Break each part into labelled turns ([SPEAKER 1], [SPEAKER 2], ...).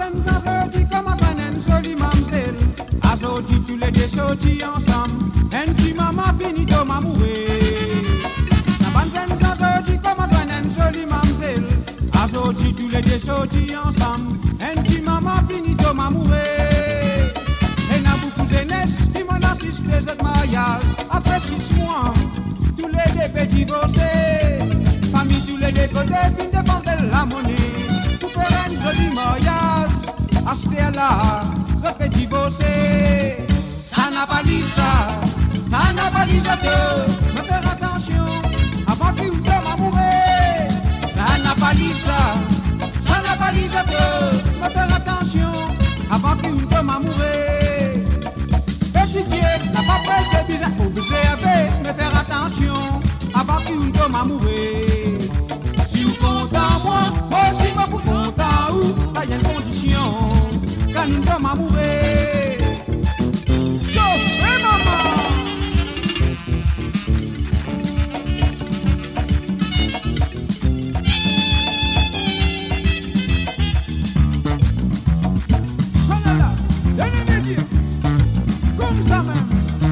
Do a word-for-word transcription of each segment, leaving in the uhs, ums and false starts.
[SPEAKER 1] Sabanten sorti comme une jolie mamselle. A sorti tous les deux sortis ensemble. Un petit maman fini de m'amourer. Sabanten sorti comme une jolie mamselle. A sorti tous les deux sortis ensemble. Un petit maman fini de m'amourer. Et n'a beaucoup de neige qui m'en assisté cette mariage. Après six mois, tous les deux petits divorcés. Famille tous les deux côtés, fin de vendre la monnaie. Joli mariage, acheter à la, je fais divorcer. Ça n'a pas dit ça, ça n'a pas dit ça que, me faire attention, avant qu'il me m'amourer. Ça n'a pas dit ça, ça n'a pas dit ça que, me faire attention, avant qu'il me m'amourer. Petit Dieu n'a pas prêché bizarre, obligé avec, me faire attention, avant qu'il me m'amourer. Si vous comptez en moi, moi aussi moi vous comptez en vous. Ça y a une condition, quand nous sommes amoureux. Chauffez maman. Voilà, donnez-moi Dieu, comme ça même.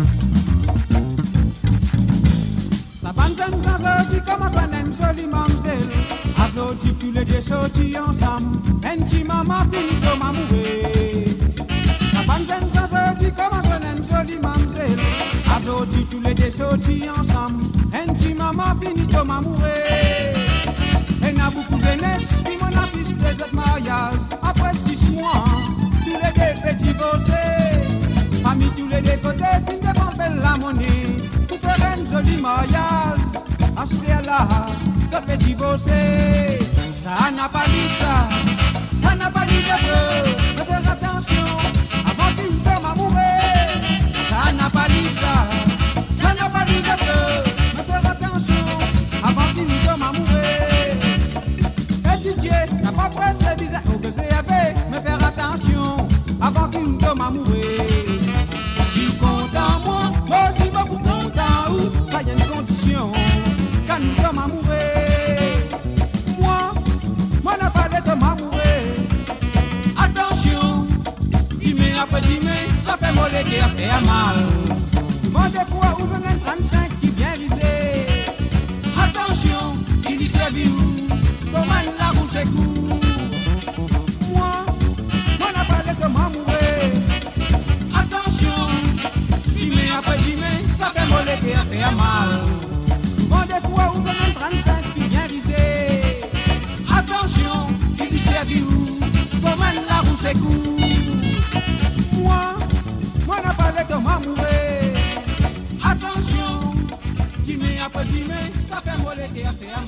[SPEAKER 1] Ça va nous sortir comme une jolie mamselle. A sorti tous les deux sortis ensemble. Un petit maman fini de m'amourer. Ça va nous sortir comme une jolie mamselle. A sorti tous les deux sortis ensemble. Un petit maman fini de m'amourer. Et n'a beaucoup de neige qui m'en assiste cette mariage. Après six mois, tous les deux petits divorcés. Famille tous les deux côtés, fin de vendre la monnaie. Pour faire un joli mariage, acheter à la, ça fait divorcer. Ça n'a pas dit ça, ça n'a pas dit ça que, me faire attention, avant qu'il me m'amourer. Ça n'a pas dit ça, ça n'a pas dit ça que, me faire attention, avant qu'il me m'amourer. Et Dieu n'a pas pressé bizarre, au que c'est avec, me faire attention, avant qu'il me m'amourer. Si vous comptez en moi, moi aussi moi vous comptez en vous, ça y a une condition, quand nous sommes amoureux. Moi, moi n'a pas l'air de m'amourer. Attention, dîner après dîner, ça fait mollet et ça fait mal. Moi des fois où j'en ai trente-cinq qui vient viser. Attention, il y servi où, comment la rouge est court. Moi, moi n'a pas l'air de m'amourer. Attention, dîner après dîner, ça fait mollet et ça fait mal. Souvent des fois où j'en ai trente-cinq qui vient viser. Attention, il y servi où, comment la rouge est court. Moi, moi n'a pas l'air de m'amourer. Attention, dîner après dîner, ça fait mollet et ça fait mal.